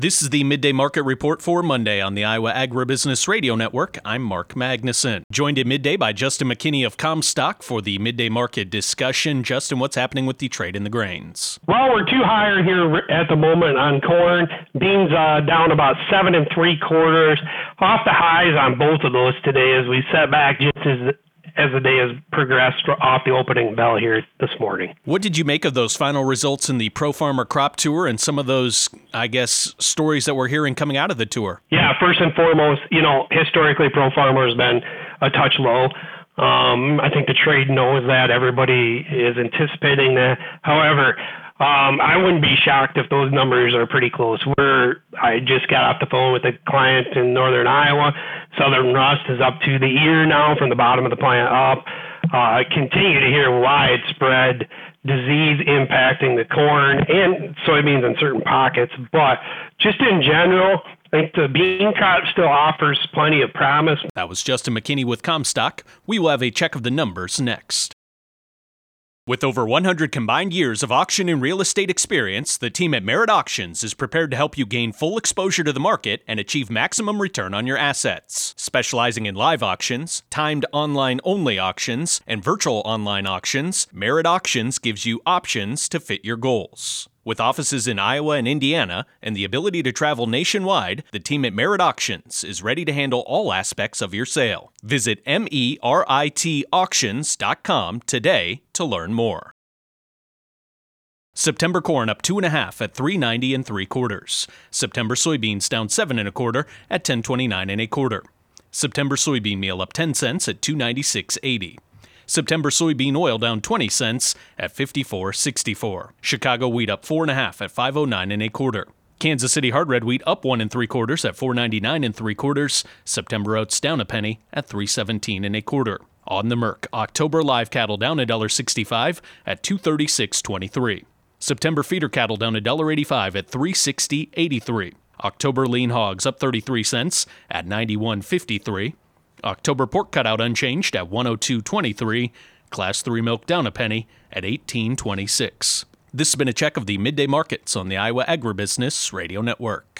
This is the Midday Market Report for Monday on the Iowa Agribusiness Radio Network. I'm Mark Magnuson. Joined at midday by Justin McKinney of Comstock for the Midday Market discussion. Justin, what's happening with the trade in the grains? Well, we're too higher here at the moment on corn. Beans down about 7 3/4, off the highs on both of those today as we set back just as the day has progressed off the opening bell here this morning. What did you make of those final results in the Pro Farmer Crop Tour and some of those, stories that we're hearing coming out of the tour? Yeah, first and foremost, historically Pro Farmer has been a touch low. I think the trade knows that. Everybody is anticipating that. However, I wouldn't be shocked if those numbers are pretty close. I just got off the phone with a client in northern Iowa. Southern rust is up to the ear now from the bottom of the plant up. I continue to hear widespread disease impacting the corn and soybeans in certain pockets. But just in general, I think the bean crop still offers plenty of promise. That was Justin McKinney with Comstock. We will have a check of the numbers next. With over 100 combined years of auction and real estate experience, the team at Merit Auctions is prepared to help you gain full exposure to the market and achieve maximum return on your assets. Specializing in live auctions, timed online-only auctions, and virtual online auctions, Merit Auctions gives you options to fit your goals. With offices in Iowa and Indiana and the ability to travel nationwide, the team at Merit Auctions is ready to handle all aspects of your sale. Visit meritauctions.com today to learn more. September corn up 2.5 at $3.90 3/4. September soybeans down 7 1/4 at $10.29 1/4. September soybean meal up 10 cents at $2.96.80. September soybean oil down 20 cents at $54.64. Chicago wheat up 4.5 at $5.09 1/4. Kansas City hard red wheat up 1 3/4 at $4.99 3/4. September oats down a penny at $3.17 1/4. On the Merc, October live cattle down $1.65 at $236.23. September feeder cattle down $1.85 at $360.83. October lean hogs up 33 cents at $91.53. October pork cutout unchanged at $102.23. Class 3 milk down a penny at $18.26. This has been a check of the midday markets on the Iowa Agribusiness Radio Network.